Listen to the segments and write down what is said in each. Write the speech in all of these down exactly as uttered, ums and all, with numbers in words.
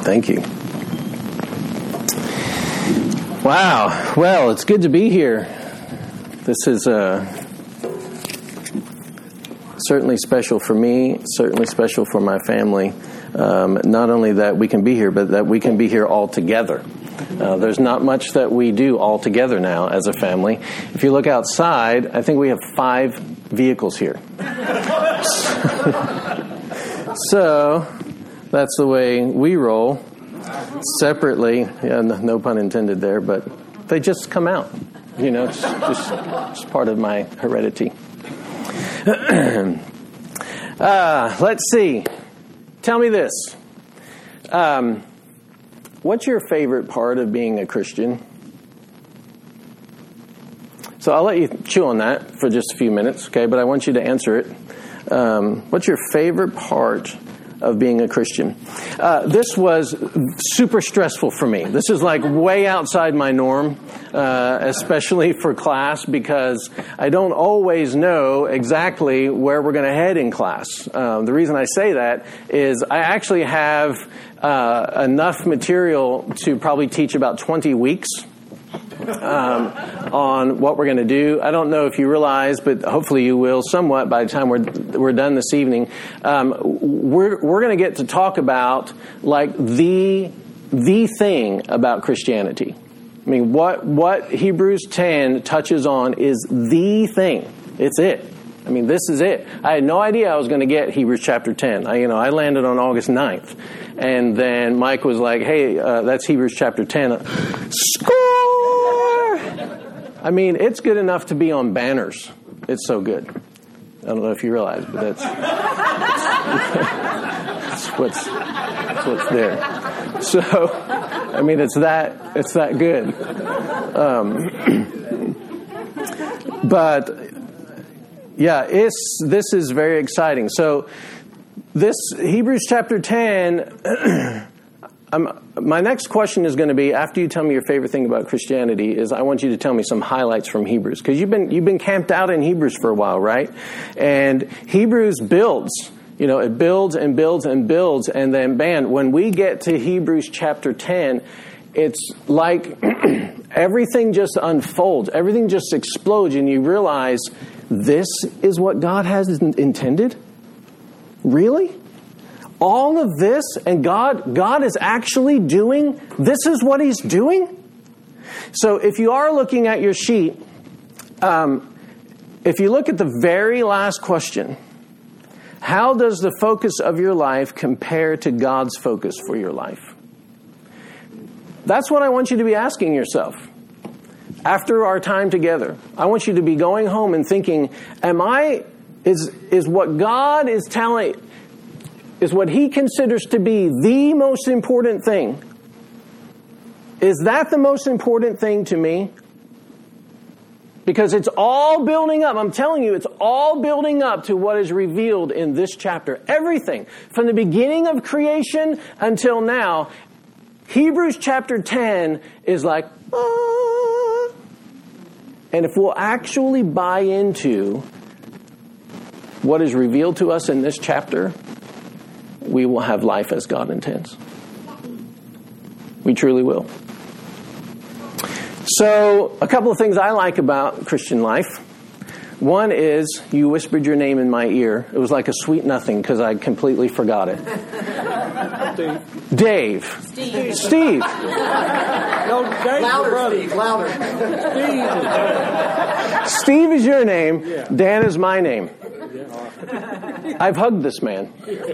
Thank you. Wow. Well, it's good to be here. This is uh, certainly special for me, certainly special for my family. Um, not only that we can be here, but that we can be here all together. Uh, there's not much that we do all together now as a family. If you look outside, I think we have five vehicles here. So that's the way we roll. Separately, yeah, no, no pun intended there, but they just come out. You know, it's just it's part of my heredity. uh, let's see. Tell me this. Um, what's your favorite part of being a Christian? So I'll let you chew on that for just a few minutes, okay? But I want you to answer it. Um, what's your favorite part of being a Christian? Uh, this was super stressful for me. This is like way outside my norm, uh, especially for class, because I don't always know exactly where we're going to head in class. Um, the reason I say that is I actually have uh, enough material to probably teach about twenty weeks. Um, on what we're going to do. I don't know if you realize, but hopefully you will somewhat by the time we're we're done this evening. Um, we're we're going to get to talk about like the the thing about Christianity. I mean, what what Hebrews ten touches on is the thing. It's it. I mean, this is it. I had no idea I was going to get Hebrews chapter ten. I, you know, I landed on August ninth. And then Mike was like, hey, uh, that's Hebrews chapter ten. Score! I mean, it's good enough to be on banners. It's so good. I don't know if you realize, but that's, that's, what's, that's what's there. So, I mean, it's that, it's that good. Um, but, yeah, it's, this is very exciting. So, this Hebrews chapter ten, um, my next question is going to be, after you tell me your favorite thing about Christianity, is I want you to tell me some highlights from Hebrews. Because you've been, you've been camped out in Hebrews for a while, right? And Hebrews builds. You know, it builds and builds and builds. And then, bam, when we get to Hebrews chapter ten, it's like everything just unfolds. Everything just explodes. And you realize this is what God has intended? Really? All of this, and God God is actually doing, this is what He's doing? So if you are looking at your sheet, um, if you look at the very last question, how does the focus of your life compare to God's focus for your life? That's what I want you to be asking yourself. After our time together, I want you to be going home and thinking, am I... Is is what God is telling, is what He considers to be the most important thing. Is that the most important thing to me? Because it's all building up. I'm telling you, it's all building up to what is revealed in this chapter. Everything. From the beginning of creation until now, Hebrews chapter ten is like, ah. And if we'll actually buy into what is revealed to us in this chapter, we will have life as God intends. We truly will. So, a couple of things I like about Christian life. One is, you whispered your name in my ear. It was like a sweet nothing because I completely forgot it. Dave. Dave. Steve. Steve. No, Dave, louder, Steve, louder. Steve. Steve is your name. Yeah. Dan is my name. I've hugged this man.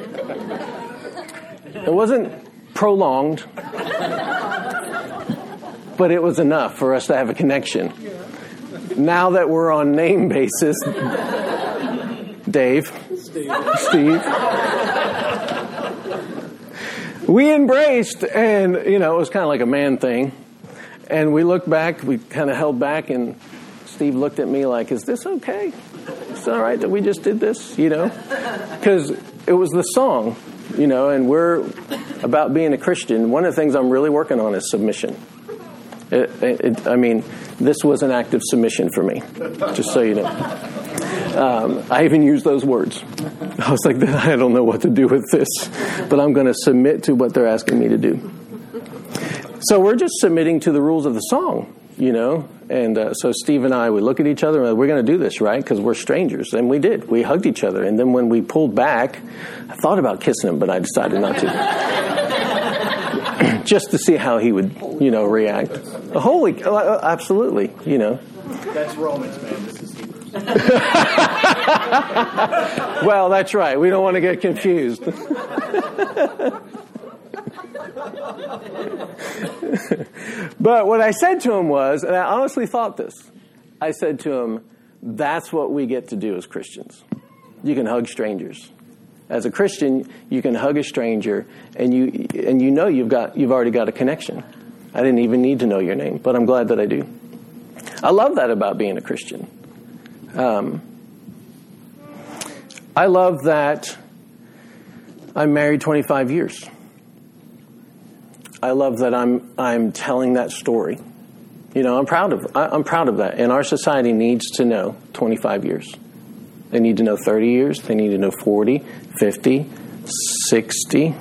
It wasn't prolonged, but it was enough for us to have a connection. Now that we're on name basis, Dave, Steve, Steve, we embraced, and, you know, it was kind of like a man thing. And we looked back, we kind of held back, and Steve looked at me like, is this okay? It's all right that we just did this, you know? Because it was the song, you know, and we're about being a Christian. One of the things I'm really working on is submission. It, it, I mean, this was an act of submission for me, just so you know. Um, I even used those words. I was like, I don't know what to do with this, but I'm going to submit to what they're asking me to do. So we're just submitting to the rules of the song, you know. And uh, so Steve and I, we look at each other and like, we're going to do this, right? Because we're strangers. And we did. We hugged each other. And then when we pulled back, I thought about kissing him, but I decided not to. Just to see how he would, you know, react. Holy, uh, absolutely, you know. That's Romans, man. This is Hebrews. Well, that's right. We don't want to get confused. But what I said to him was, and I honestly thought this, I said to him, that's what we get to do as Christians. You can hug strangers. As a Christian, you can hug a stranger, and you and you know you've got you've already got a connection. I didn't even need to know your name, but I'm glad that I do. I love that about being a Christian. Um, I love that I'm married twenty-five years. I love that I'm I'm telling that story. You know, I'm proud of I, I'm proud of that. And our society needs to know twenty-five years. They need to know thirty years. They need to know forty, fifty, sixty.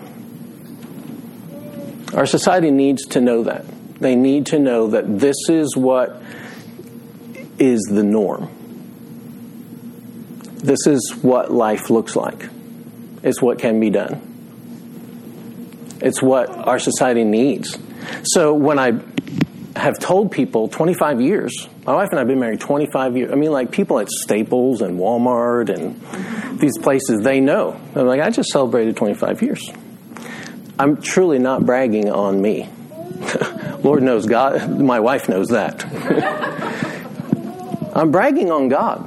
Our society needs to know that. They need to know that this is what is the norm. This is what life looks like. It's what can be done. It's what our society needs. So when I have told people twenty-five years, my wife and I have been married twenty-five years. I mean, like people at Staples and Walmart and these places, they know. They're like, I just celebrated twenty-five years. I'm truly not bragging on me. Lord knows, God, my wife knows that. I'm bragging on God.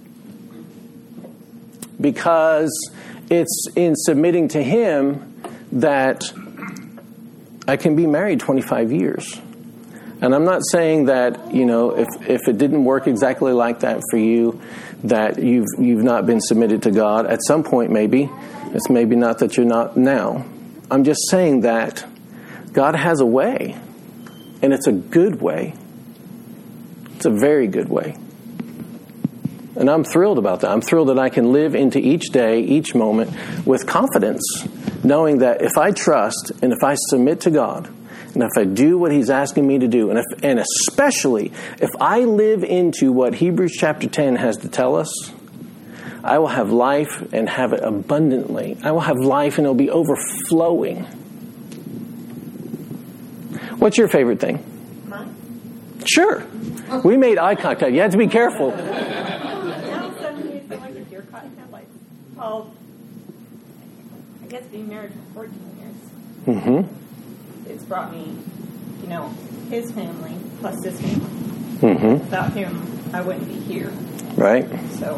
Because it's in submitting to Him that I can be married twenty-five years. And I'm not saying that, you know, if, if it didn't work exactly like that for you, that you've you've not been submitted to God. At some point, maybe. It's maybe not that you're not now. I'm just saying that God has a way. And it's a good way. It's a very good way. And I'm thrilled about that. I'm thrilled that I can live into each day, each moment with confidence, knowing that if I trust and if I submit to God, and if I do what He's asking me to do, and if, and especially if I live into what Hebrews chapter ten has to tell us, I will have life and have it abundantly. I will have life and it'll be overflowing. What's your favorite thing? Mine? Sure. We made eye contact. You have to be careful. Well, I guess being married for fourteen years. Mm-hmm. It's brought me, you know, his family plus his family. Mm-hmm. Without him, I wouldn't be here. Right. So,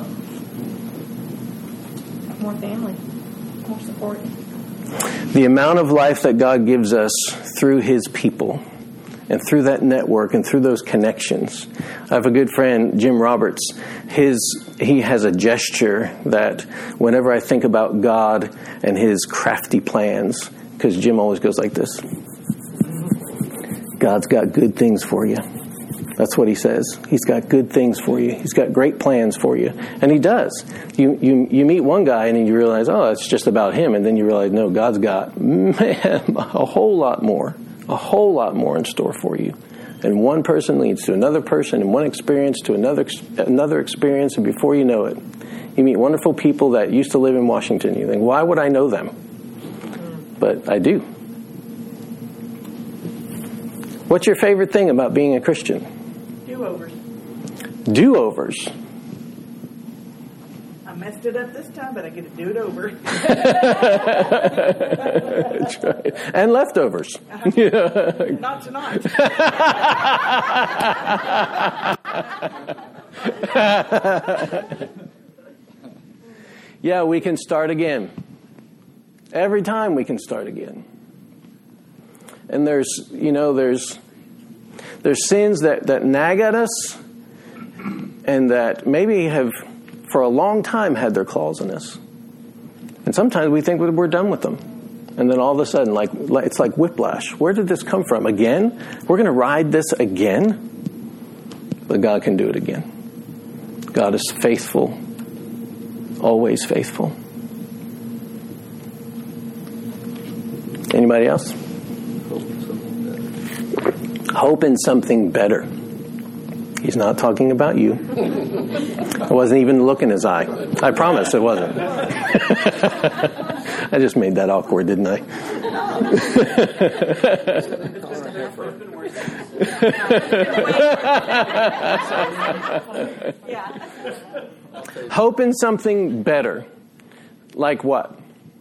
more family, more support. The amount of life that God gives us through His people and through that network and through those connections. I have a good friend, Jim Roberts. His he has a gesture that whenever I think about God and His crafty plans, because Jim always goes like this. God's got good things for you. That's what he says. He's got good things for you. He's got great plans for you. And He does. You you you meet one guy and then you realize, oh, it's just about him. And then you realize, no, God's got, man, a whole lot more. A whole lot more in store for you. And one person leads to another person, and one experience to another another experience, and before you know it, you meet wonderful people that used to live in Washington. You think, why would I know them? But I do. What's your favorite thing about being a Christian? Do-overs. Do-overs. I messed it up this time, but I get to do it over. That's right. And leftovers. Yeah. Not tonight. Yeah, we can start again. Every time we can start again. And there's, you know, there's there's sins that, that nag at us and that maybe have for a long time had their claws in us. And sometimes we think we're done with them. And then all of a sudden, like it's like whiplash. Where did this come from? Again? We're going to ride this again? But God can do it again. God is faithful always faithful. Anybody else? Hope in something better. He's not talking about you. I wasn't even looking in his eye. I promise it wasn't. I just made that awkward, didn't I? Hope in something better. Like what?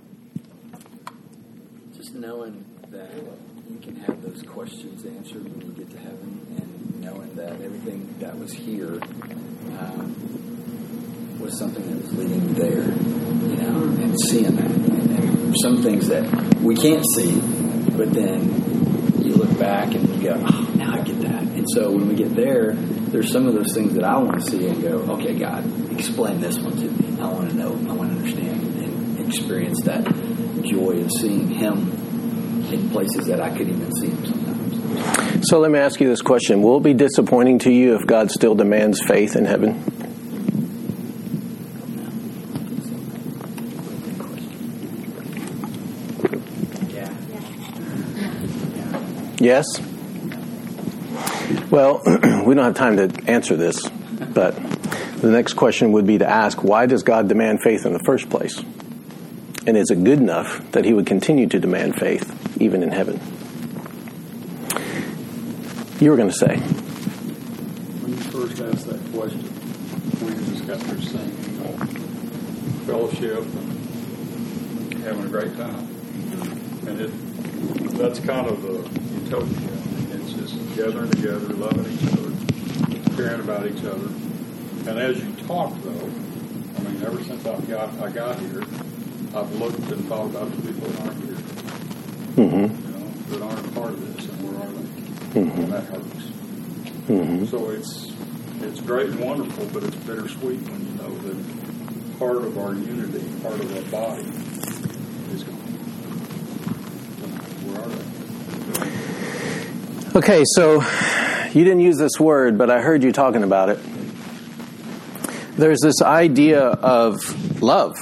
Just knowing that you can have those questions answered when you get to heaven, and knowing that everything that was here um, was something that was leading you there, you know, and seeing that. And, and some things that we can't see, but then you look back and you go, oh, now I get that. And so when we get there, there's some of those things that I want to see and go, okay, God, explain this one to me. I want to know, I want to understand and experience that joy of seeing Him in places that I couldn't even see Him sometimes. So let me ask you this question. Will it be disappointing to you if God still demands faith in heaven? Yes? Well, we don't have time to answer this, but the next question would be to ask, why does God demand faith in the first place? And is it good enough that He would continue to demand faith even in heaven? You were going to say. When you first asked that question, we just got through singing, you know, fellowship and having a great time. And it that's kind of the utopia. It's just gathering together, loving each other, caring about each other. And as you talk, though, I mean, ever since I got I got here, I've looked and thought about the people that aren't here. Mm-hmm. You know, that aren't a part of this, and where are they? Mm-hmm. And that hurts. Mm-hmm. So it's it's great and wonderful, but it's bittersweet when you know that part of our unity, part of our body is gone. Where are they? Okay, so you didn't use this word, but I heard you talking about it. There's this idea of love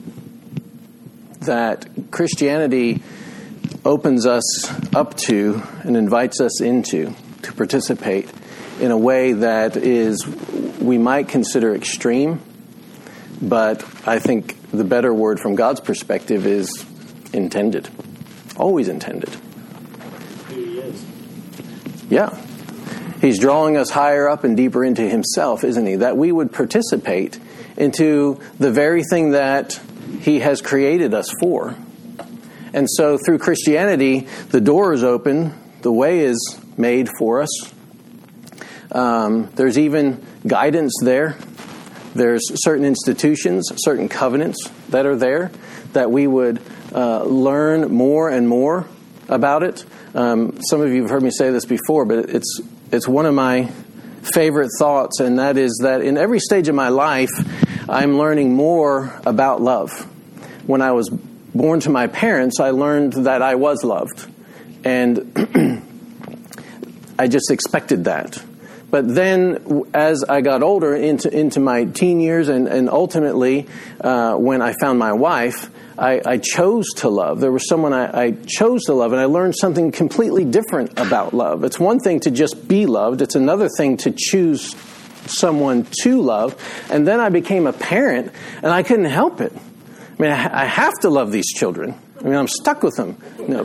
that Christianity opens us up to and invites us into to participate in a way that is, we might consider extreme, but I think the better word from God's perspective is intended. Always intended. He is. Yeah. He's drawing us higher up and deeper into Himself, isn't He? That we would participate into the very thing that He has created us for. And so through Christianity, the door is open, the way is made for us. Um, there's even guidance there. There's certain institutions, certain covenants that are there that we would uh, learn more and more about it. Um, some of you have heard me say this before, but it's it's one of my favorite thoughts, and that is that in every stage of my life, I'm learning more about love. When I was born to my parents, I learned that I was loved, and I just expected that. But then, as I got older, into into my teen years, and, and ultimately, uh, when I found my wife, I, I chose to love. There was someone I, I chose to love, and I learned something completely different about love. It's one thing to just be loved. It's another thing to choose someone to love. And then I became a parent, and I couldn't help it. I mean, I, I have to love these children. I mean, I'm stuck with them. No.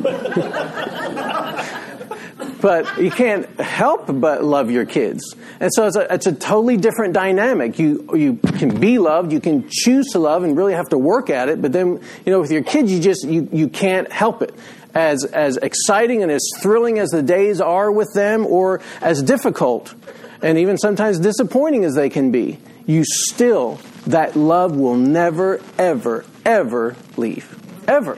But you can't help but love your kids. And so it's a, it's a totally different dynamic. You you can be loved, you can choose to love and really have to work at it, but then, you know, with your kids, you just, you, you can't help it. As as exciting and as thrilling as the days are with them, or as difficult and even sometimes disappointing as they can be, you still, that love will never, ever, ever leave. Ever.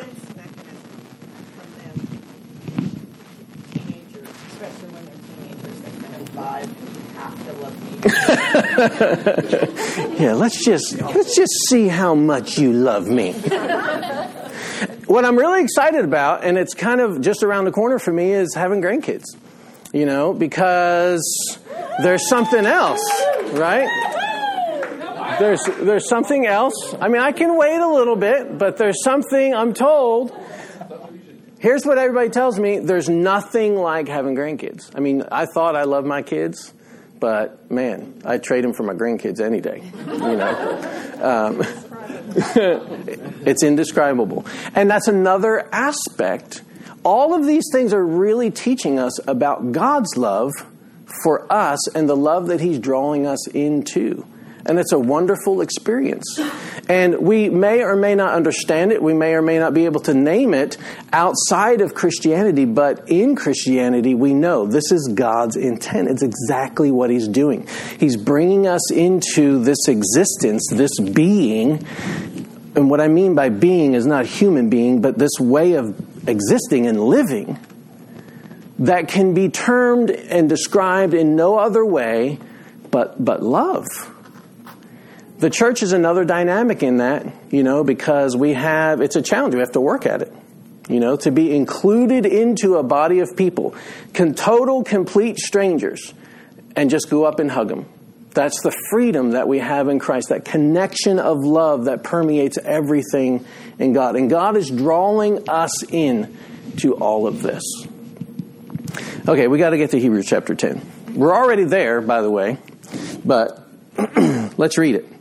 Yeah, let's just let's just see how much you love me. What I'm really excited about, and it's kind of just around the corner for me, is having grandkids. You know, because there's something else, right? there's there's something else. I mean, I can wait a little bit, but there's something I'm told. Here's what everybody tells me. There's nothing like having grandkids. I mean, I thought I loved my kids, but man, I'd trade them for my grandkids any day. You know, um, it's indescribable. And that's another aspect. All of these things are really teaching us about God's love for us and the love that He's drawing us into. And it's a wonderful experience. And we may or may not understand it. We may or may not be able to name it outside of Christianity. But in Christianity, we know this is God's intent. It's exactly what He's doing. He's bringing us into this existence, this being. And what I mean by being is not human being, but this way of existing and living that can be termed and described in no other way but but love. The church is another dynamic in that, you know, because we have, it's a challenge. We have to work at it, you know, to be included into a body of people, can total, complete strangers, and just go up and hug them. That's the freedom that we have in Christ, that connection of love that permeates everything in God. And God is drawing us in to all of this. Okay, we got to get to Hebrews chapter ten. We're already there, by the way, but let's read it.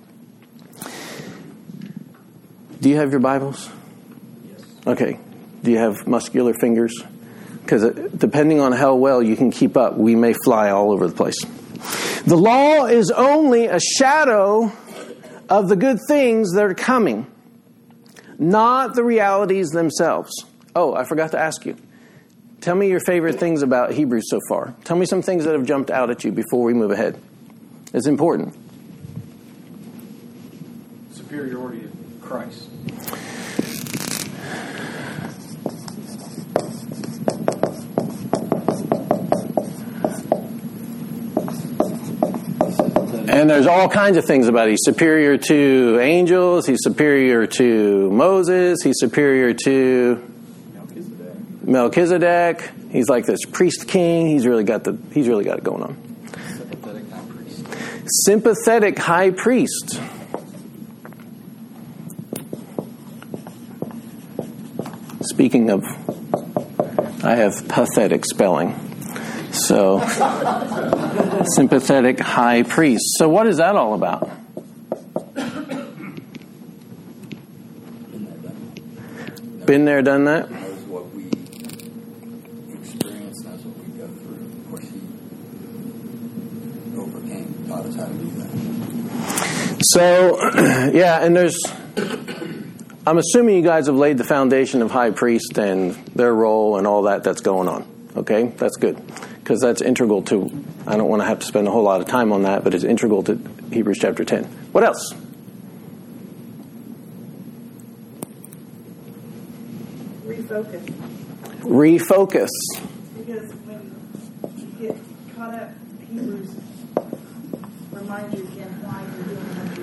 Do you have your Bibles? Yes. Okay. Do you have muscular fingers? Because depending on how well you can keep up, we may fly all over the place. The law is only a shadow of the good things that are coming, not the realities themselves. Oh, I forgot to ask you. Tell me your favorite things about Hebrews so far. Tell me some things that have jumped out at you before we move ahead. It's important. Superiority of Christ. And there's all kinds of things about it. He's superior to angels. He's superior to Moses. He's superior to Melchizedek. Melchizedek. He's like this priest king. He's really got the. He's really got it going on. Sympathetic high priest. Sympathetic high priest. Speaking of, I have pathetic spelling. So, sympathetic high priest. So what is that all about? Been there, done that? Knows what we experience, knows what we go through. Of course, He overcame, taught us how to do that. So, yeah, and there's, I'm assuming you guys have laid the foundation of high priest and their role and all that that's going on. Okay, that's good. Because that's integral to, I don't want to have to spend a whole lot of time on that, but it's integral to Hebrews chapter ten. What else? Refocus. Refocus. Because when you get caught up, Hebrews reminds you again why you're doing what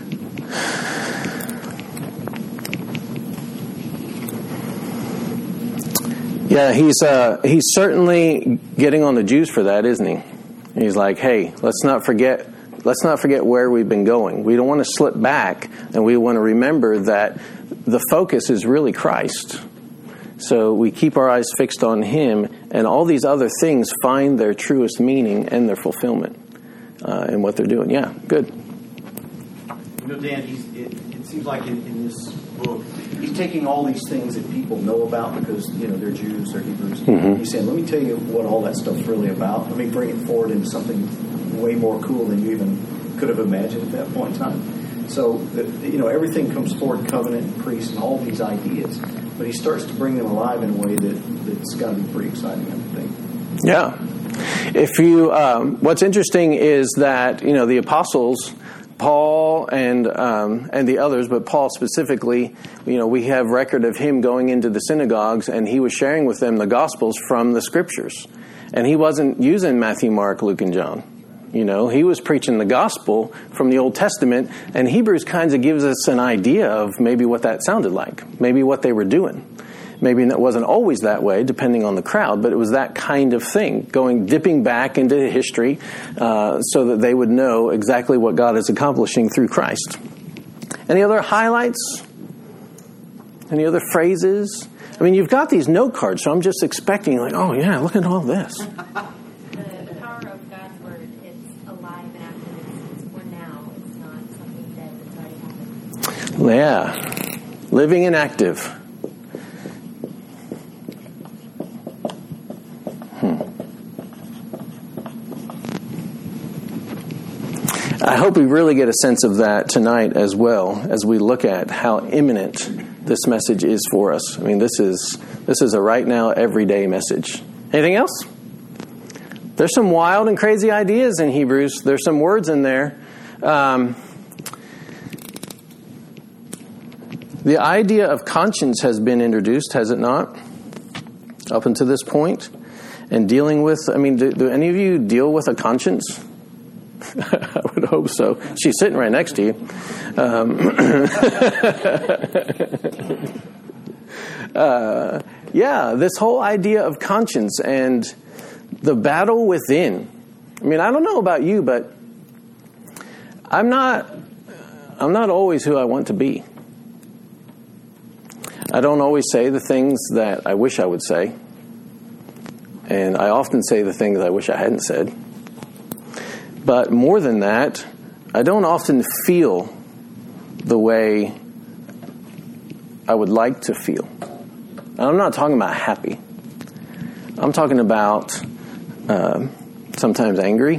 you're doing. Yeah, he's uh, he's certainly getting on the Jews for that, isn't he? He's like, hey, let's not forget, let's not forget where we've been going. We don't want to slip back, and we want to remember that the focus is really Christ. So we keep our eyes fixed on Him, and all these other things find their truest meaning and their fulfillment uh, in what they're doing. Yeah, good. You know, Dan, he's, it, it seems like in, in this book, he's taking all these things that people know about because, you know, they're Jews, they're Hebrews. Mm-hmm. He's saying, let me tell you what all that stuff's really about. Let me bring it forward into something way more cool than you even could have imagined at that point in time. So, the, you know, everything comes forward, covenant and priest and all these ideas. But he starts to bring them alive in a way that, that's got to be pretty exciting, I think. Yeah. If you, um, what's interesting is that, you know, the apostles, Paul and um, and the others, but Paul specifically, you know, we have record of him going into the synagogues and he was sharing with them the Gospels from the Scriptures. And he wasn't using Matthew, Mark, Luke, and John. You know, he was preaching the Gospel from the Old Testament, and Hebrews kind of gives us an idea of maybe what that sounded like, maybe what they were doing. Maybe it wasn't always that way, depending on the crowd, but it was that kind of thing, going, dipping back into history uh, so that they would know exactly what God is accomplishing through Christ. Any other highlights? Any other phrases? I mean, you've got these note cards, so I'm just expecting, like, oh, yeah, look at all this. The power of God's Word, it's alive and active. It's, it's for now. It's not something dead that's already happened. Yeah. Living and active. Hmm. I hope we really get a sense of that tonight as well as we look at how imminent this message is for us. I mean, this is this is a right now, everyday message. Anything else? There's some wild and crazy ideas in Hebrews. There's some words in there. Um, the idea of conscience has been introduced, has it not? Up until this point. And dealing with, I mean, do, do any of you deal with a conscience? I would hope so. She's sitting right next to you. Um, uh, yeah, this whole idea of conscience and the battle within. I mean, I don't know about you, but I'm not. I'm not always who I want to be. I don't always say the things that I wish I would say, and I often say the things I wish I hadn't said. But more than that, I don't often feel the way I would like to feel. And I'm not talking about happy. I'm talking about uh, sometimes angry.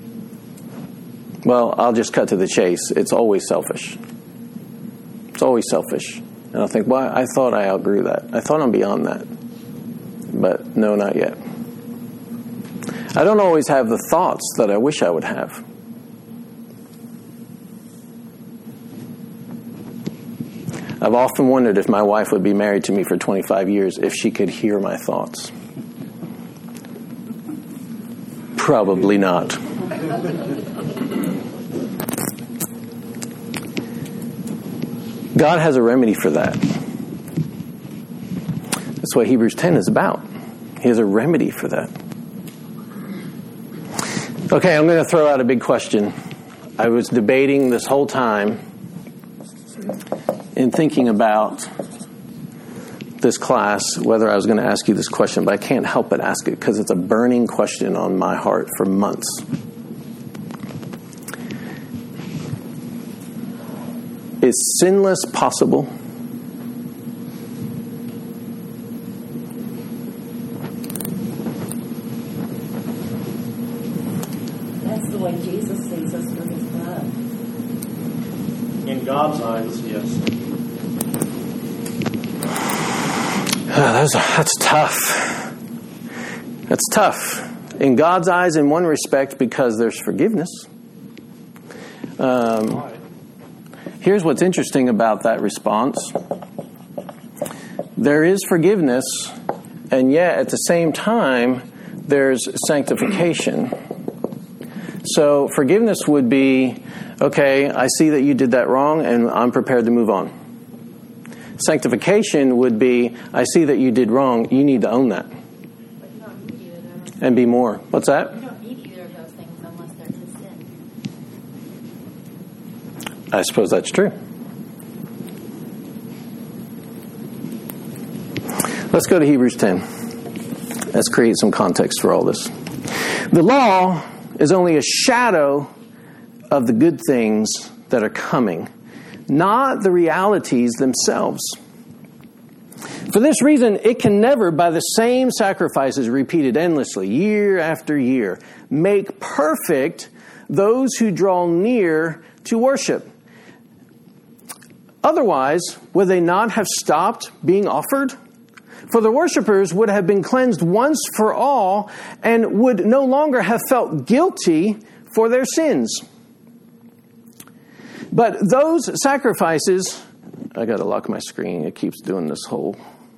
Well, I'll just cut to the chase. It's always selfish. It's always selfish. And I think, well, I thought I outgrew that. I thought I'm beyond that. But no, not yet. I don't always have the thoughts that I wish I would have. I've often wondered if my wife would be married to me for twenty-five years if she could hear my thoughts. Probably not. God has a remedy for that. That's what Hebrews ten is about. He has a remedy for that. Okay, I'm going to throw out a big question. I was debating this whole time in thinking about this class, whether I was going to ask you this question, but I can't help but ask it because it's a burning question on my heart for months. Is sinless possible? That's the way Jesus sees us through his blood. In God's eyes, yes. Oh, that's, that's tough. That's tough. In God's eyes, in one respect, because there's forgiveness. Um, here's what's interesting about that response. There is forgiveness, and yet at the same time, there's sanctification. So forgiveness would be, okay, I see that you did that wrong, and I'm prepared to move on. Sanctification would be, I see that you did wrong, you need to own that. But you don't need either of those. And be more. What's that? You don't need either of those things unless they're to sin. I suppose that's true. Let's go to Hebrews ten. Let's create some context for all this. The law is only a shadow of the good things that are coming, not the realities themselves. For this reason, it can never, by the same sacrifices repeated endlessly, year after year, make perfect those who draw near to worship. Otherwise, would they not have stopped being offered? For the worshipers would have been cleansed once for all and would no longer have felt guilty for their sins. But those sacrifices, I got to lock my screen. It keeps doing this whole.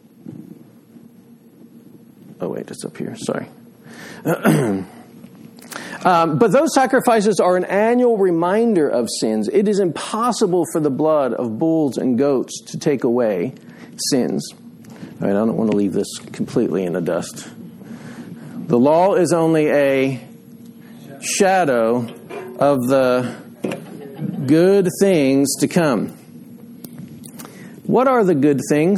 Oh, wait, it's up here. Sorry. um, but those sacrifices are an annual reminder of sins. It is impossible for the blood of bulls and goats to take away sins. All right, I don't want to leave this completely in the dust. The law is only a shadow of the good things to come. What are the good things?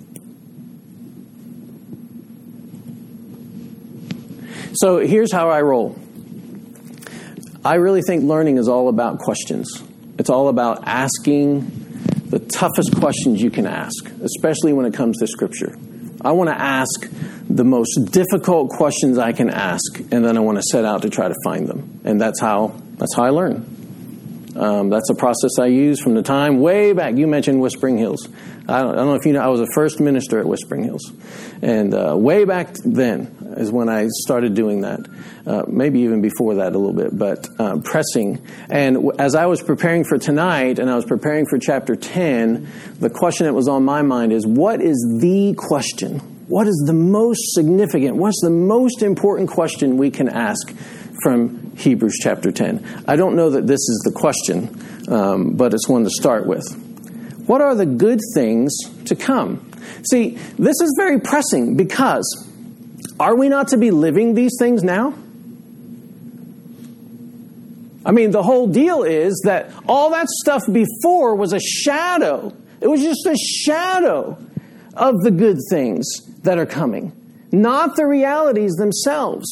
So here's how I roll. I really think learning is all about questions. It's all about asking the toughest questions you can ask, especially when it comes to Scripture. I want to ask the most difficult questions I can ask, and then I want to set out to try to find them. And that's how that's how I learn. Um, that's a process I use from the time way back. You mentioned Whispering Hills. I don't, I don't know if you know, I was a first minister at Whispering Hills. And uh, way back then is when I started doing that. Uh, maybe even before that a little bit, but uh, pressing. And w- as I was preparing for tonight and I was preparing for chapter ten, the question that was on my mind is, what is the question? What is the most significant? What's the most important question we can ask from Hebrews chapter ten? I don't know that this is the question, um, but it's one to start with. What are the good things to come? See, this is very pressing because are we not to be living these things now? I mean, the whole deal is that all that stuff before was a shadow. It was just a shadow of the good things that are coming, not the realities themselves.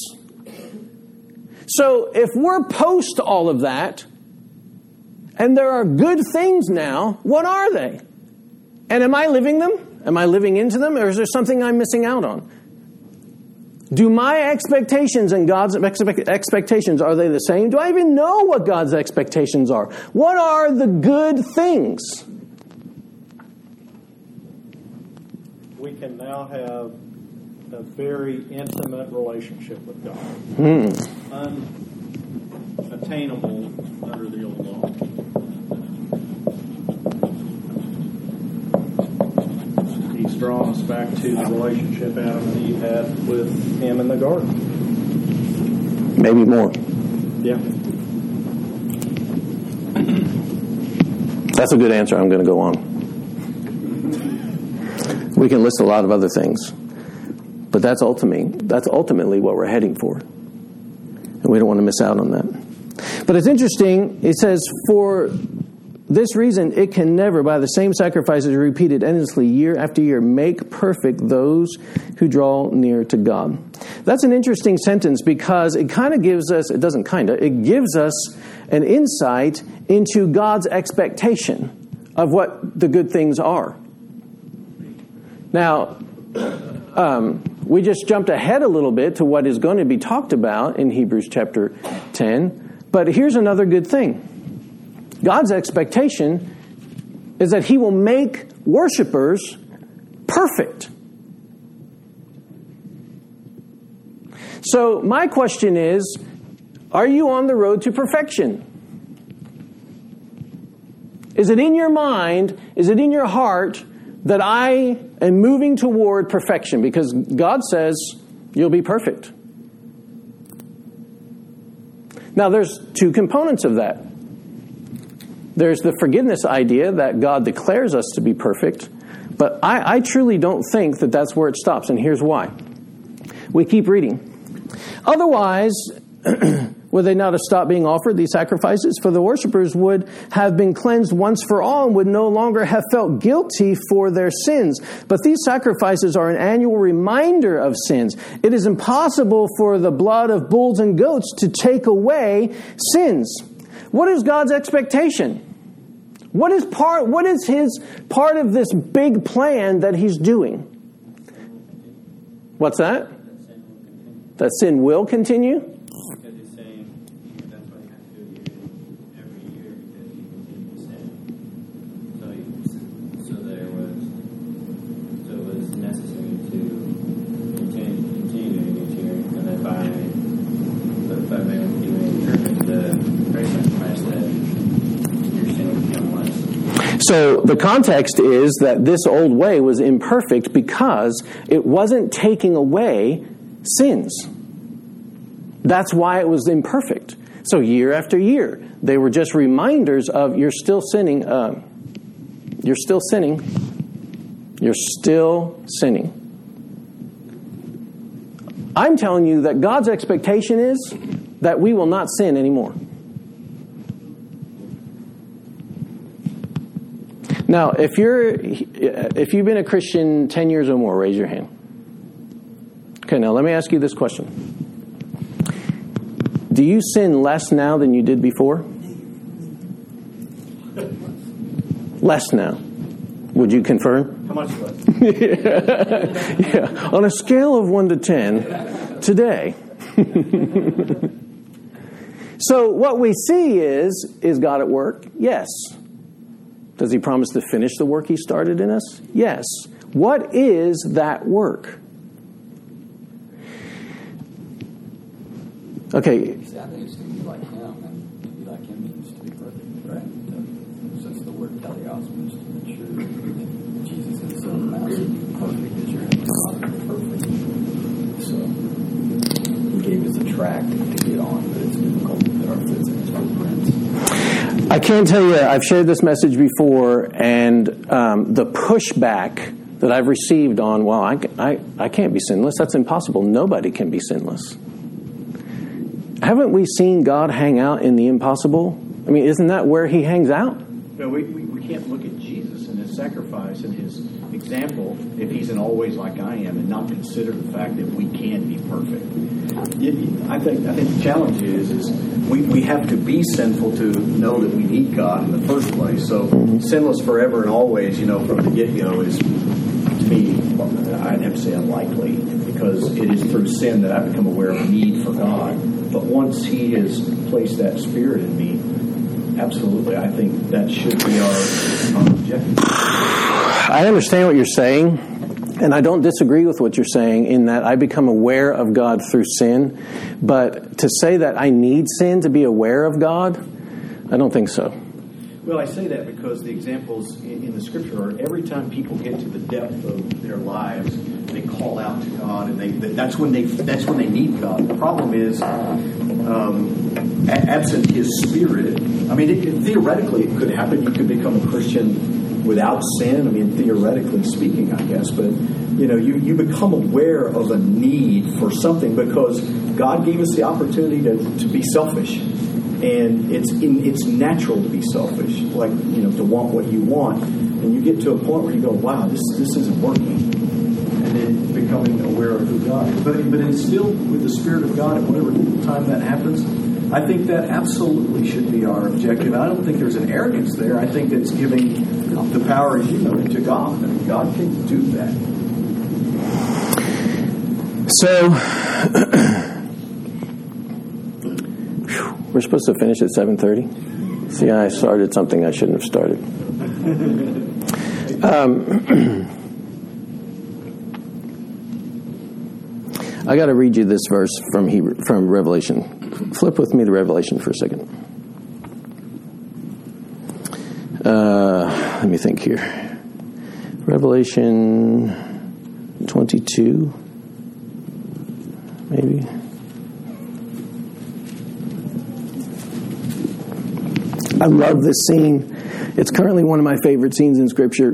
So if we're post all of that, and there are good things now, what are they? And am I living them? Am I living into them? Or is there something I'm missing out on? Do my expectations and God's expect- expectations, are they the same? Do I even know what God's expectations are? What are the good things? We can now have a very intimate relationship with God. Hmm. Unattainable under the old law. He's drawn us back to the relationship Adam and Eve had with him in the garden. Maybe more. Yeah. That's a good answer. I'm going to go on. We can list a lot of other things, but that's ultimately that's ultimately what we're heading for, and we don't want to miss out on that. But it's interesting. It says, for this reason, it can never, by the same sacrifices repeated endlessly year after year, make perfect those who draw near to God. That's an interesting sentence because it kind of gives us, it doesn't kind of, it gives us an insight into God's expectation of what the good things are. Now, um, we just jumped ahead a little bit to what is going to be talked about in Hebrews chapter ten. But here's another good thing. God's expectation is that He will make worshipers perfect. So my question is, are you on the road to perfection? Is it in your mind, is it in your heart that I am moving toward perfection? Because God says you'll be perfect. Now, there's two components of that. There's the forgiveness idea that God declares us to be perfect, but I, I truly don't think that that's where it stops, and here's why. We keep reading. Otherwise, would they not have stopped being offered, these sacrifices? For the worshipers would have been cleansed once for all and would no longer have felt guilty for their sins. But these sacrifices are an annual reminder of sins. It is impossible for the blood of bulls and goats to take away sins. What is God's expectation? What is part, what is His part of this big plan that He's doing? What's that? That sin will continue? Because He's saying that's what He has to do every year because He continued to sin. So, he, so there was, so it was necessary to continue, continue doing each year, and then by, by giving the great sacrifice that your sin would become less. So the context is that this old way was imperfect because it wasn't taking away sins. That's why it was imperfect. So year after year, they were just reminders of you're still sinning. Uh, you're still sinning. You're still sinning. I'm telling you that God's expectation is that we will not sin anymore. Now, if you're if you've been a Christian ten years or more, raise your hand. Okay, now let me ask you this question. Do you sin less now than you did before? Less now. Would you confirm? How much less? Yeah. On a scale of one to ten, today. So what we see is, is God at work? Yes. Does he promise to finish the work he started in us? Yes. What is that work? Okay. See, I think it's going to be like him, and to be like him means to be perfect, right? So, since the word teleos means to mature, Jesus is so massive, perfect as your heavenly Father is perfect. So, he gave us a track to get on, but it's difficult to put our foot in his footprints. I can tell you, I've shared this message before, and um, the pushback that I've received on, well, I, I, I can't be sinless. That's impossible. Nobody can be sinless. Haven't we seen God hang out in the impossible? I mean, isn't that where he hangs out? No, we, we, we can't look at Jesus and his sacrifice and his example if he's in all ways like I am and not consider the fact that we can be perfect. I think I think the challenge is is we, we have to be sinful to know that we need God in the first place. So mm-hmm. sinless forever and always, you know, from the get-go is, to me, I'd have to say unlikely, because it is through sin that I become aware of need for God. But once he has placed that spirit in me, absolutely, I think that should be our, our objective. I understand what you're saying, and I don't disagree with what you're saying in that I become aware of God through sin. But to say that I need sin to be aware of God, I don't think so. Well, I say that because the examples in, in the Scripture are every time people get to the depth of their lives, they call out to God, and they that's when they that's when they need God. The problem is, um, absent His Spirit. I mean, it, it, theoretically, it could happen. You could become a Christian without sin. I mean, theoretically speaking, I guess. But you know, you, you become aware of a need for something because God gave us the opportunity to, to be selfish. And it's in, it's natural to be selfish, like, you know, to want what you want. And you get to a point where you go, wow, this this isn't working. And then becoming aware of who God is. But, but it's still with the Spirit of God at whatever time that happens. I think that absolutely should be our objective. I don't think there's an arrogance there. I think it's giving the power, as you know, to God. I mean, God can do that. So... We're supposed to finish at seven thirty. See, I started something I shouldn't have started. Um, I got to read you this verse from Hebrew, from Revelation. Flip with me to Revelation for a second. Uh, let me think here. Revelation twenty-two, maybe. I love this scene. It's currently one of my favorite scenes in Scripture.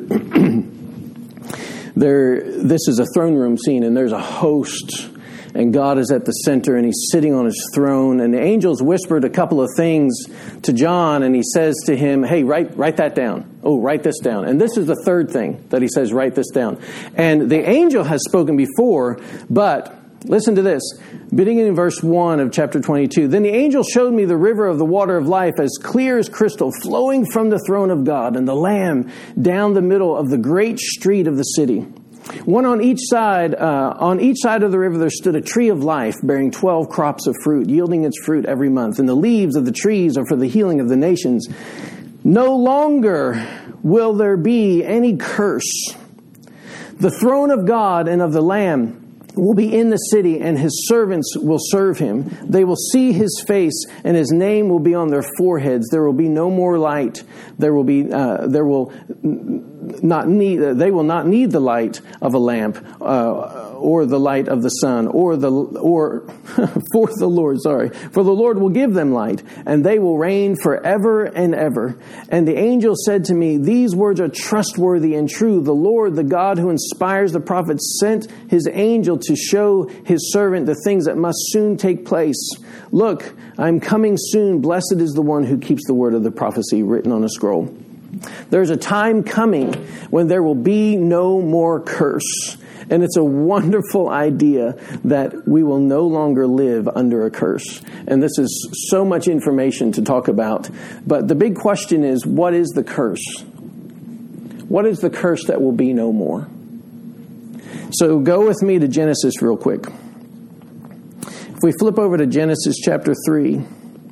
there, this is a throne room scene, and there's a host, and God is at the center, and he's sitting on his throne, and the angels whispered a couple of things to John, and he says to him, hey, write write that down. Oh, write this down. And this is the third thing that he says, write this down. And the angel has spoken before, but... listen to this, beginning in verse one of chapter twenty-two. Then the angel showed me the river of the water of life as clear as crystal, flowing from the throne of God and the Lamb down the middle of the great street of the city. One on each side, uh, on each side of the river there stood a tree of life, bearing twelve crops of fruit, yielding its fruit every month. And the leaves of the trees are for the healing of the nations. No longer will there be any curse. The throne of God and of the Lamb will be in the city, and his servants will serve him. They will see his face, and his name will be on their foreheads. There will be no more light. There will be uh, there will not need. They will not need the light of a lamp uh, or the light of the sun, or the or for the Lord, sorry. For the Lord will give them light, and they will reign forever and ever. And the angel said to me, these words are trustworthy and true. The Lord, the God who inspires the prophets, sent his angel to show his servant the things that must soon take place. Look, I'm coming soon. Blessed is the one who keeps the word of the prophecy written on a scroll. There's a time coming when there will be no more curse. And it's a wonderful idea that we will no longer live under a curse. And this is so much information to talk about. But the big question is, what is the curse? What is the curse that will be no more? So go with me to Genesis real quick. If we flip over to Genesis chapter three,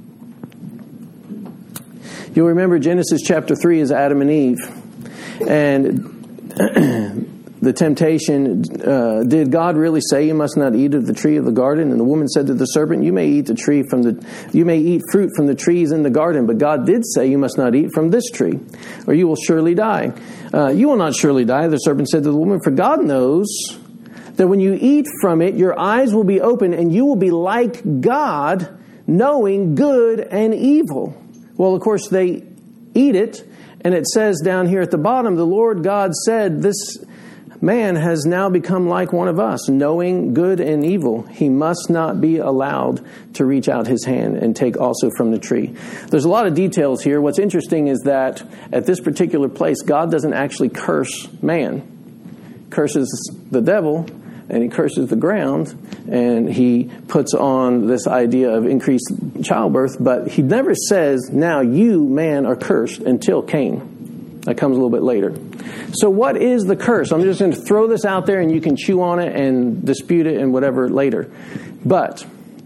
you'll remember Genesis chapter three is Adam and Eve. And the temptation, uh, did God really say you must not eat of the tree of the garden? And the woman said to the serpent, you may eat the tree from the, you may eat fruit from the trees in the garden, but God did say you must not eat from this tree, or you will surely die. Uh, you will not surely die, the serpent said to the woman, for God knows that when you eat from it, your eyes will be open and you will be like God, knowing good and evil. Well, of course, they eat it, and it says down here at the bottom, the Lord God said, this man has now become like one of us, knowing good and evil. He must not be allowed to reach out his hand and take also from the tree. There's a lot of details here. What's interesting is that at this particular place, God doesn't actually curse man. He curses the devil, and he curses the ground, and he puts on this idea of increased childbirth, but he never says, now you, man, are cursed until Cain. That comes a little bit later. So what is the curse? I'm just going to throw this out there, and you can chew on it and dispute it and whatever later. But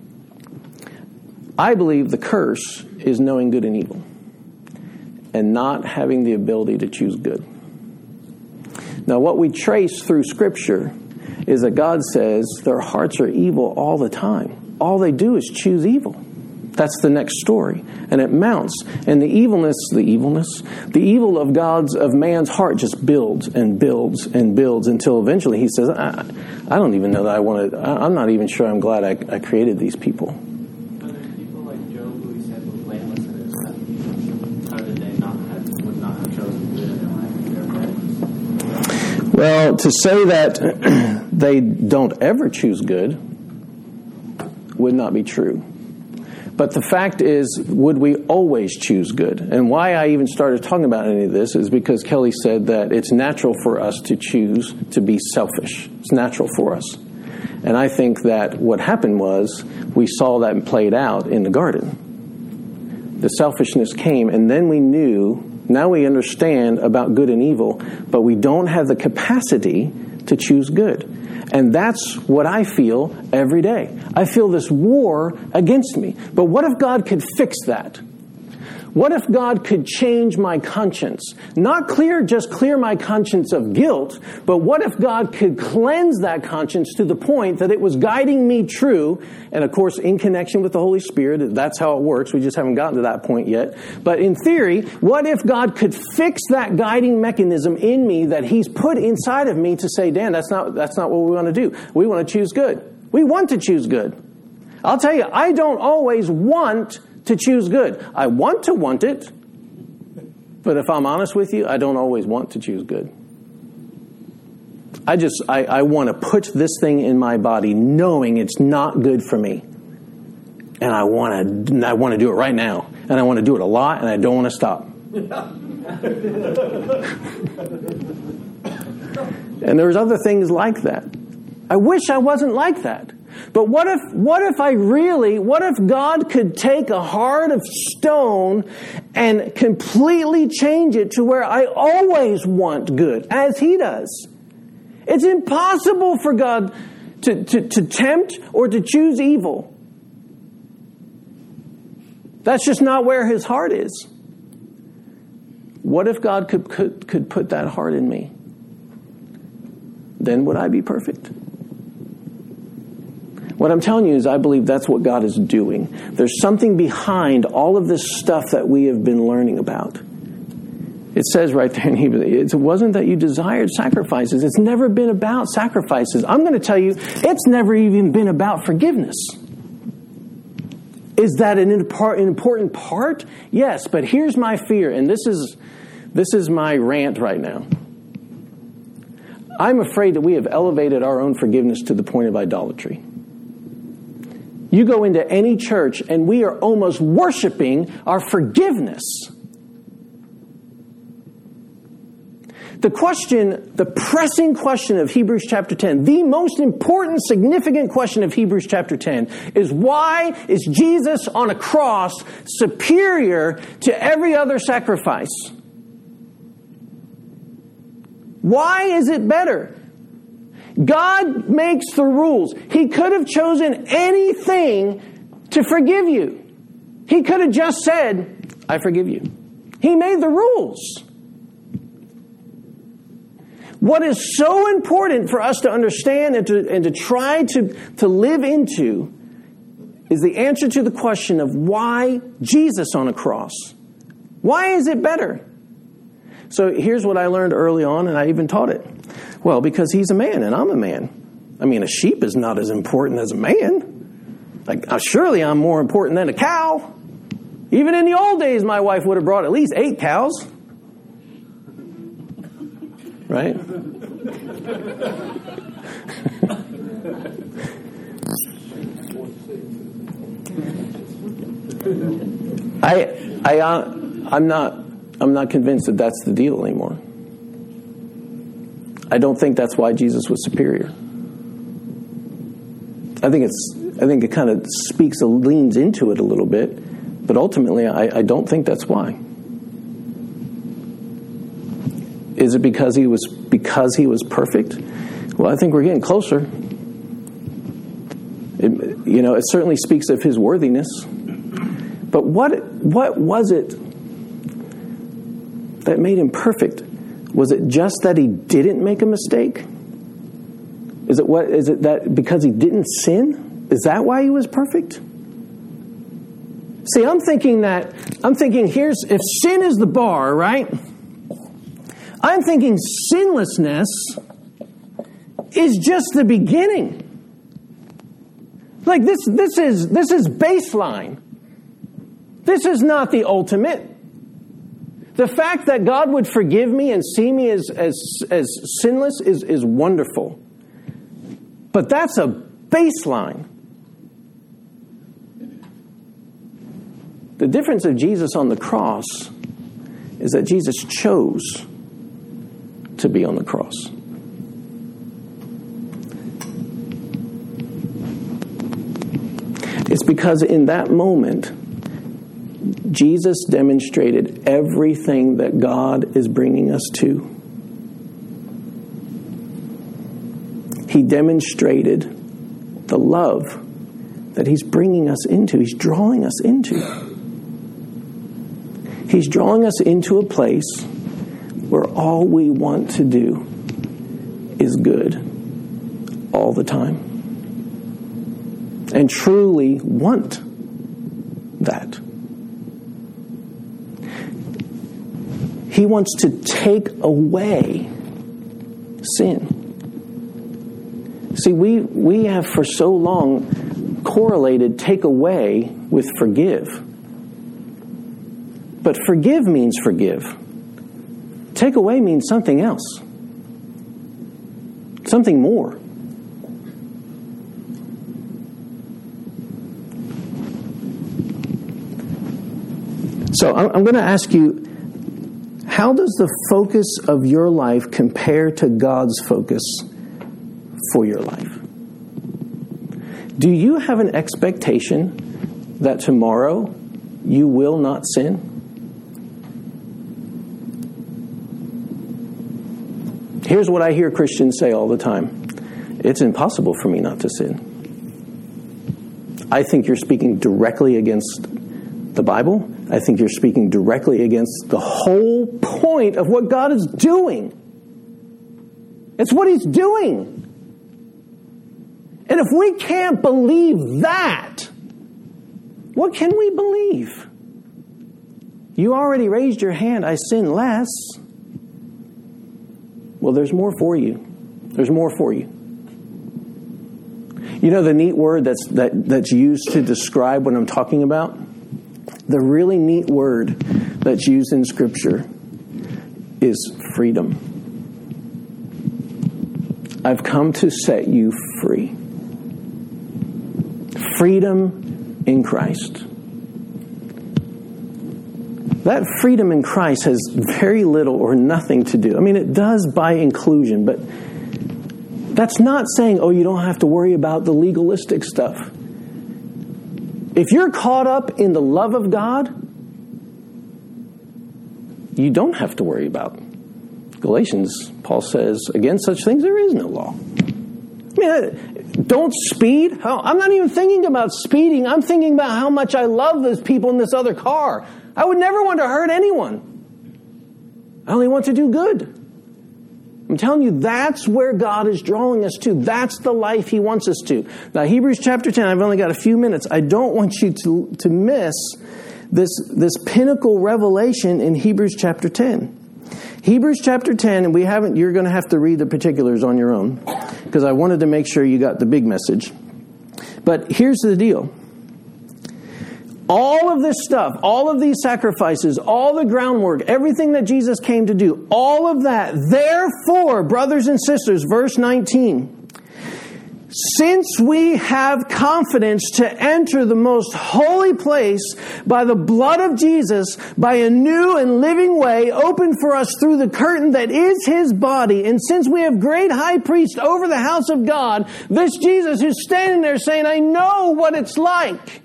I believe the curse is knowing good and evil and not having the ability to choose good. Now, what we trace through Scripture is that God says their hearts are evil all the time. All they do is choose evil. That's the next story. And it mounts. And the evilness, the evilness, the evil of God's, of man's heart just builds and builds and builds until eventually he says, I, I don't even know that I want to, I'm not even sure I'm glad I, I created these people. But there's people like Job who he said was blameless in his sin. How did they not have, would not have chosen good in their life? Well, to say that they don't ever choose good would not be true. But the fact is, would we always choose good? And why I even started talking about any of this is because Kelly said that it's natural for us to choose to be selfish. It's natural for us. And I think that what happened was we saw that played out in the garden. The selfishness came, and then we knew, now we understand about good and evil, but we don't have the capacity to choose good. And that's what I feel every day. I feel this war against me. But what if God could fix that? What if God could change my conscience? Not clear, just clear my conscience of guilt, but what if God could cleanse that conscience to the point that it was guiding me true, and of course in connection with the Holy Spirit, that's how it works, we just haven't gotten to that point yet. But in theory, what if God could fix that guiding mechanism in me that He's put inside of me to say, Dan, that's not, that's not what we want to do. We want to choose good. We want to choose good. I'll tell you, I don't always want to choose good. I want to want it, but if I'm honest with you, I don't always want to choose good. I just, I, I want to put this thing in my body knowing it's not good for me. And I want to, I want to do it right now. And I want to do it a lot, and I don't want to stop. And there's other things like that. I wish I wasn't like that. But what if, what if I really, what if God could take a heart of stone and completely change it to where I always want good, as He does? It's impossible for God to, to, to tempt or to choose evil. That's just not where His heart is. What if God could, could, could put that heart in me? Then would I be perfect? What I'm telling you is I believe that's what God is doing. There's something behind all of this stuff that we have been learning about. It says right there in Hebrews, it wasn't that you desired sacrifices. It's never been about sacrifices. I'm going to tell you, it's never even been about forgiveness. Is that an important part? Yes, but here's my fear, and this is this is my rant right now. I'm afraid that we have elevated our own forgiveness to the point of idolatry. You go into any church, and we are almost worshiping our forgiveness. The question, the pressing question of Hebrews chapter ten, the most important, significant question of Hebrews chapter ten is, why is Jesus on a cross superior to every other sacrifice? Why is it better? God makes the rules. He could have chosen anything to forgive you. He could have just said, I forgive you. He made the rules. What is so important for us to understand and to, and to try to, to live into is the answer to the question of why Jesus on a cross. Why is it better? So here's what I learned early on, and I even taught it. Well, because he's a man and I'm a man. I mean, a sheep is not as important as a man. Like, uh, surely I'm more important than a cow. Even in the old days, my wife would have brought at least eight cows. Right? I, I, uh, I'm not, I'm not convinced that that's the deal anymore. I don't think that's why Jesus was superior. I think it's, I think it kind of speaks, leans into it a little bit, but ultimately, I, I don't think that's why. Is it because he was because he was perfect? Well, I think we're getting closer. It, you know, it certainly speaks of his worthiness. But what what was it that made him perfect? Was it just that he didn't make a mistake? Is it what is it that because he didn't sin? Is that why he was perfect? See, I'm thinking that I'm thinking here's if sin is the bar, right? I'm thinking sinlessness is just the beginning. Like this, this is this is baseline. This is not the ultimate. The fact that God would forgive me and see me as as, as sinless is, is wonderful. But that's a baseline. The difference of Jesus on the cross is that Jesus chose to be on the cross. It's because in that moment, Jesus demonstrated everything that God is bringing us to. He demonstrated the love that he's bringing us into. He's drawing us into. He's drawing us into a place where all we want to do is good all the time. And truly want that. He wants to take away sin. See, we, we have for so long correlated take away with forgive. But forgive means forgive. Take away means something else. Something more. So I'm going to ask you, how does the focus of your life compare to God's focus for your life? Do you have an expectation that tomorrow you will not sin? Here's what I hear Christians say all the time. It's impossible for me not to sin. I think you're speaking directly against the Bible. I think you're speaking directly against the whole point of what God is doing. It's what he's doing. And if we can't believe that, what can we believe? You already raised your hand, I sin less. Well, there's more for you. There's more for you. You know the neat word that's that, that's used to describe what I'm talking about? The really neat word that's used in Scripture is freedom. I've come to set you free. Freedom in Christ. That freedom in Christ has very little or nothing to do. I mean, it does by inclusion, but that's not saying, oh, you don't have to worry about the legalistic stuff. If you're caught up in the love of God, you don't have to worry about it. Galatians, Paul says, against such things there is no law. I mean, don't speed. I'm not even thinking about speeding. I'm thinking about how much I love those people in this other car. I would never want to hurt anyone. I only want to do good. I'm telling you, that's where God is drawing us to. That's the life He wants us to. Now, Hebrews chapter ten, I've only got a few minutes. I don't want you to, to miss this, this pinnacle revelation in Hebrews chapter ten. Hebrews chapter ten, and we haven't, you're going to have to read the particulars on your own, because I wanted to make sure you got the big message. But here's the deal. All of this stuff, all of these sacrifices, all the groundwork, everything that Jesus came to do, all of that, therefore, brothers and sisters, verse nineteen, since we have confidence to enter the most holy place by the blood of Jesus, by a new and living way opened for us through the curtain that is His body, and since we have great high priest over the house of God, this Jesus who's standing there saying, I know what it's like.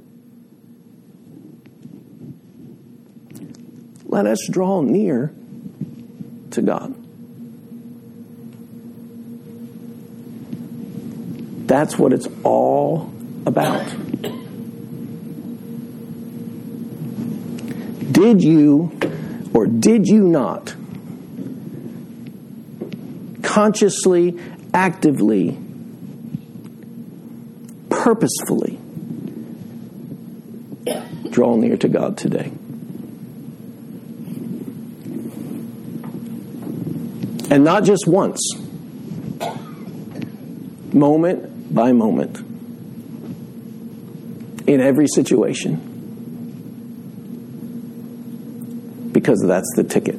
Let us draw near to God. That's what it's all about. Did you or did you not consciously, actively, purposefully draw near to God today? And not just once, moment by moment, in every situation, because that's the ticket.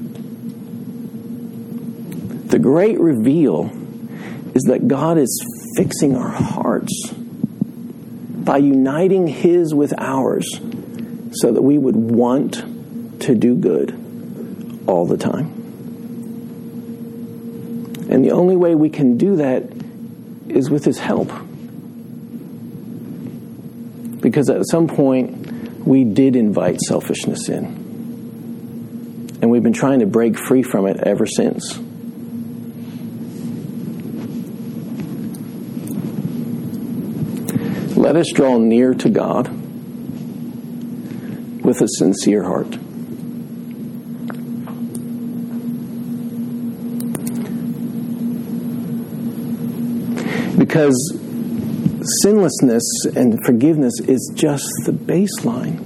The great reveal is that God is fixing our hearts by uniting His with ours so that we would want to do good all the time. And the only way we can do that is with His help. Because at some point, we did invite selfishness in. And we've been trying to break free from it ever since. Let us draw near to God with a sincere heart. Because sinlessness and forgiveness is just the baseline.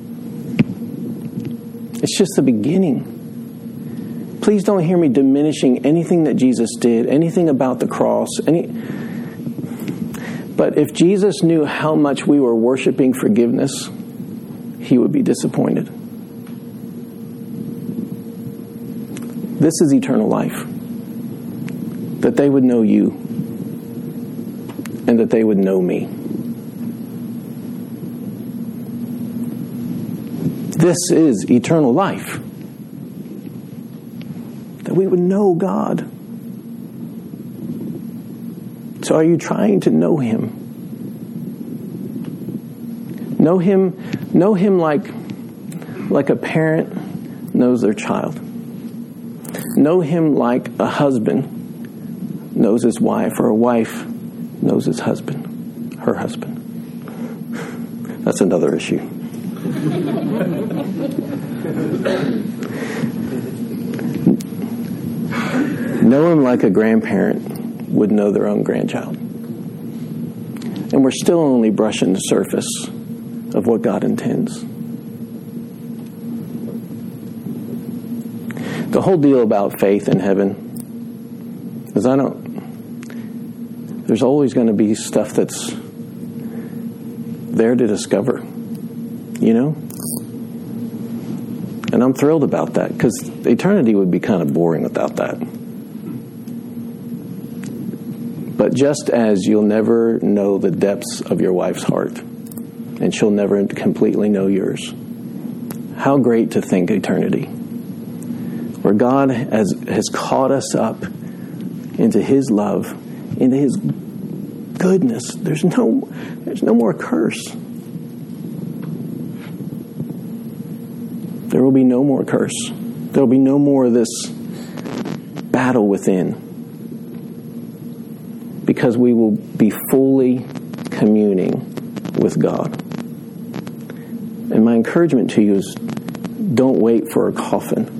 It's just the beginning. Please don't hear me diminishing anything that Jesus did, anything about the cross. Any. But if Jesus knew how much we were worshiping forgiveness, He would be disappointed. This is eternal life. That they would know You, and that they would know Me. This is eternal life. That we would know God. So are you trying to know Him? Know Him, know Him like, like a parent knows their child. Know Him like a husband knows his wife, or a wife knows his husband, her husband. That's another issue. Know Him like a grandparent would know their own grandchild. And we're still only brushing the surface of what God intends. The whole deal about faith in heaven is I don't, there's always going to be stuff that's there to discover, you know? And I'm thrilled about that, because eternity would be kind of boring without that. But just as you'll never know the depths of your wife's heart, and she'll never completely know yours, how great to think eternity, where God has, has caught us up into His love, into His goodness. There's no, there's no more curse. There will be no more curse. There will be no more of this battle within, because we will be fully communing with God. And my encouragement to you is, don't wait for a coffin.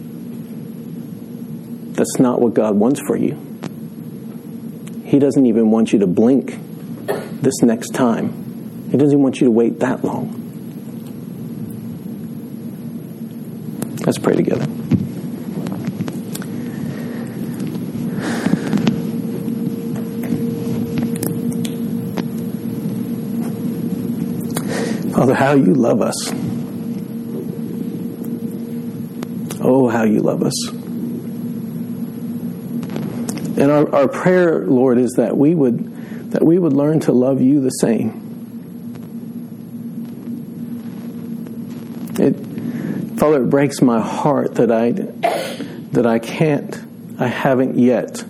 That's not what God wants for you. He doesn't even want you to blink this next time. He doesn't even want you to wait that long. Let's pray together. Father, how you love us. Oh, how you love us. And our, our prayer, Lord, is that we would that we would learn to love you the same. It, Father, it breaks my heart that I that I can't, I haven't yet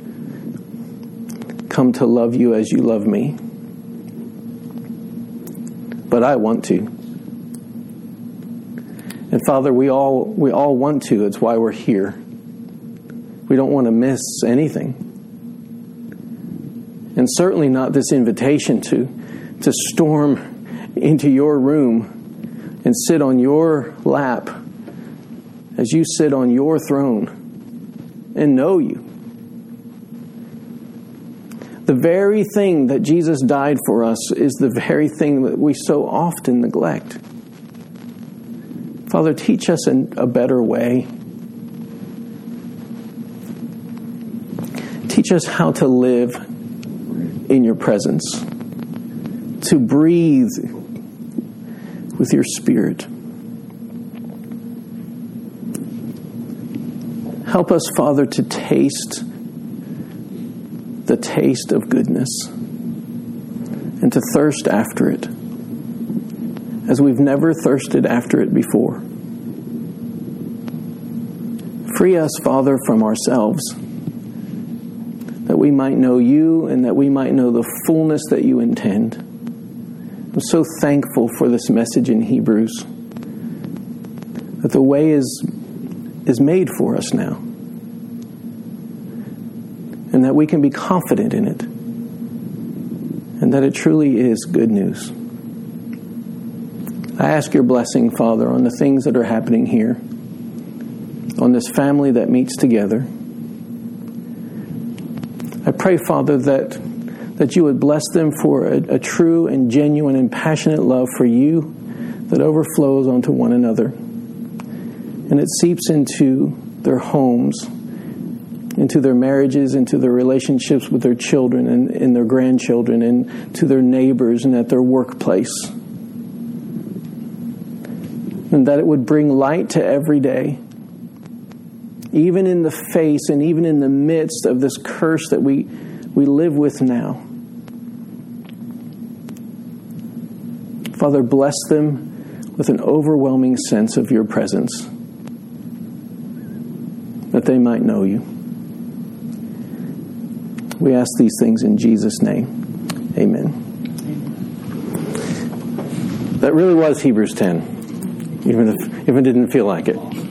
come to love you as you love me. But I want to. And Father, we all we all want to. It's why we're here. We don't want to miss anything. And certainly not this invitation to to storm into your room and sit on your lap as you sit on your throne and know you. The very thing that Jesus died for us is the very thing that we so often neglect. Father, teach us in a better way. Teach us how to live in your presence, to breathe with your Spirit. Help us, Father, to taste the taste of goodness and to thirst after it as we've never thirsted after it before. Free us, Father, from ourselves, that we might know you and that we might know the fullness that you intend. I'm so thankful for this message in Hebrews, that the way is, is made for us now, and that we can be confident in it, and that it truly is good news. I ask your blessing, Father, on the things that are happening here, on this family that meets together. I pray, Father, that that you would bless them for a, a true and genuine and passionate love for you that overflows onto one another. And it seeps into their homes, into their marriages, into their relationships with their children and, and their grandchildren, and to their neighbors and at their workplace. And that it would bring light to every day, even in the face and even in the midst of this curse that we, we live with now. Father, bless them with an overwhelming sense of your presence, that they might know you. We ask these things in Jesus' name. Amen. That really was Hebrews ten, even if, if it didn't feel like it.